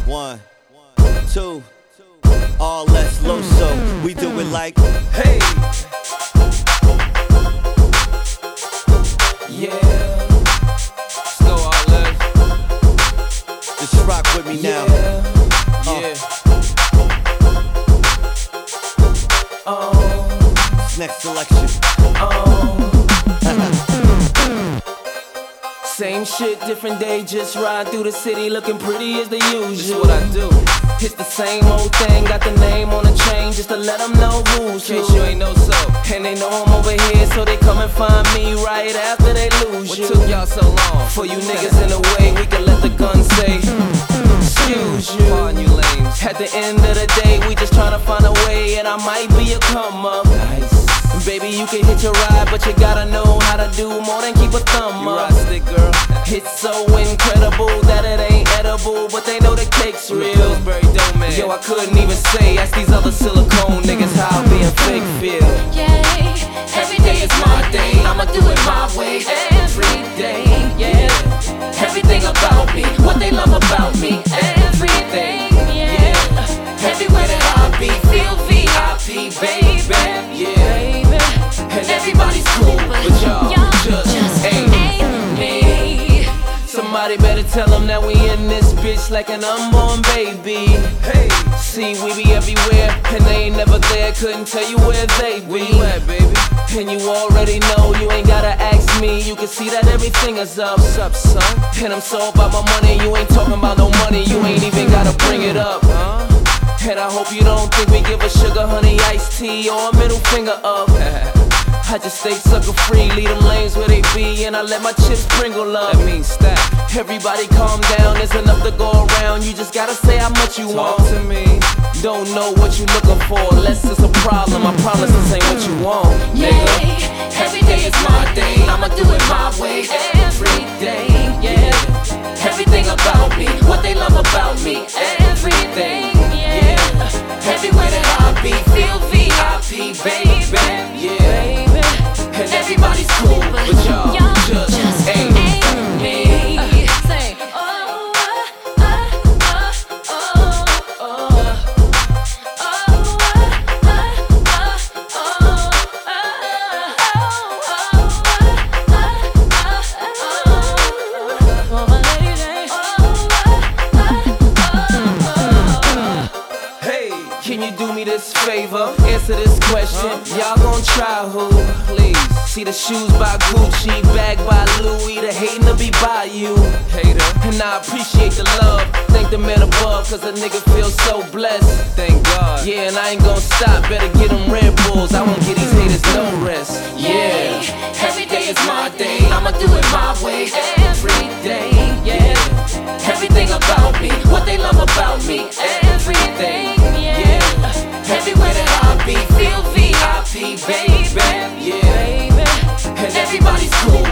1, 2, all less low, so we do it like, hey. Yeah, let's go all less. Just rock with me now. Yeah. Next selection. Same shit, different day, just ride through the city looking pretty as the usual. This what I do. It's the same old thing, got the name on the chain just to let them know who's who. In case you ain't know so. And they know I'm over here, so they come and find me right after they lose you. What took y'all so long? For you niggas in the way, we can let the gun say, excuse you. Pardon you lames. At the end of the day, we just tryna find a way, and I might be a come up. Nice. Baby, you can hit your ride, but you gotta know how to do more than keep a thumb You up. ride stick, girl. It's so incredible that it ain't edible, but they know the cake's real. Yo, I couldn't even say, ask these other silicone niggas how being fake feel. Yeah, every day is my day, I'ma do it my way. Every day, yeah. Everything about me, what they love about me. Everything, yeah. Everywhere that I be, feel VIP, baby. Yeah, And everybody's cool, but y'all just ain't me. Somebody better tell them that we in this bitch like an unborn baby. Hey, See, we be everywhere, and they ain't never there. Couldn't tell you where they be. where you at, baby? And you already know, you ain't gotta ask me. You can see that everything is up. What's up, son? And I'm so about my money, you ain't talking about no money. You ain't even gotta bring it up. And I hope you don't think we give a sugar, honey, iced tea, or a middle finger up. I just stay sucker free, leave them lanes where they be, and I let my chips sprinkle up. That means stack. Everybody calm down, there's enough to go around. You just gotta say how much you Talk want. to me. Don't know what you looking for, unless it's a problem. I promise this ain't what you want, nigga. Yeah, every day is my day, I'ma do it my way. Every day, yeah. Everything about me, what they love about me. Everything, yeah. Everywhere that I be, feel VIP, baby. Yeah, And everybody's cool, but y'all just ain't me. Say, oh, Hey, Can you do me this favor? Answer this question. Y'all gon' try who? Please. See the shoes by Gucci, bag by Louis. The hating to be by you. hater. And I appreciate the love. Thank the man above, cause a nigga feels so blessed. Thank God. Yeah, and I ain't gon' stop. Better get them Red Bulls. I won't give these haters no rest. yeah. Every day is my day, I'ma do it my way. Every day, yeah. Everything about me, what they love about me. Everything, yeah. Everywhere that I be, feel VIP, baby. Yeah, And everybody's cool,